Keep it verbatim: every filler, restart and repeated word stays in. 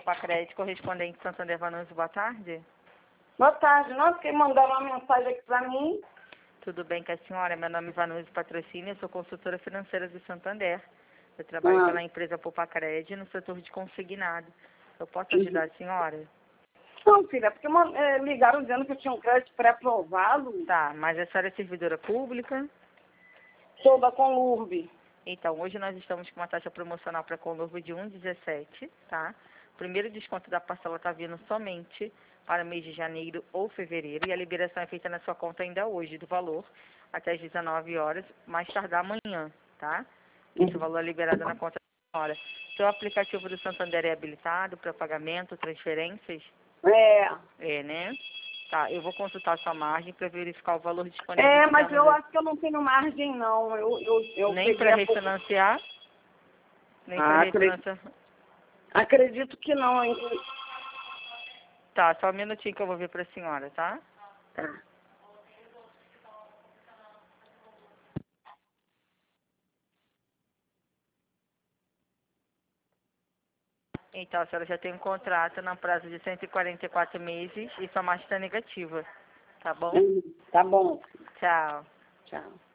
Popacred, correspondente Santander Vanucci, boa tarde. Boa tarde, não, porque mandaram uma mensagem aqui para mim. Tudo bem com a senhora? Meu nome é Vanucci Patrocínio, eu sou consultora financeira do Santander. Eu trabalho Ah. pela empresa Popacred no setor de consignado. Eu posso ajudar a senhora? Não, filha, porque é, ligaram dizendo que eu tinha um crédito pré-aprovado. Tá, mas a senhora é servidora pública? Sou da Conlurb. Então, hoje nós estamos com uma taxa promocional para Conlurb de um vírgula dezessete, tá? O primeiro desconto da parcela está vindo somente para o mês de janeiro ou fevereiro, e a liberação é feita na sua conta ainda hoje, do valor, até às dezenove horas, mais tardar amanhã, tá? Esse valor é liberado na conta da senhora. Seu aplicativo do Santander é habilitado para pagamento, transferências? É. É, né? Tá, eu vou consultar a sua margem para verificar o valor disponível. É, que mas temos eu aqui. acho que eu não tenho margem, não. Eu, eu, eu Nem peguei para a pouco- refinanciar? Nem Ah, para acre- refinanciar? Acredito que não, hein? Tá, só um minutinho que eu vou ver para a senhora, tá? Tá. Então, a senhora já tem um contrato no prazo de cento e quarenta e quatro meses e sua margem está negativa. Tá bom? Hum, Tá bom. Tchau. Tchau.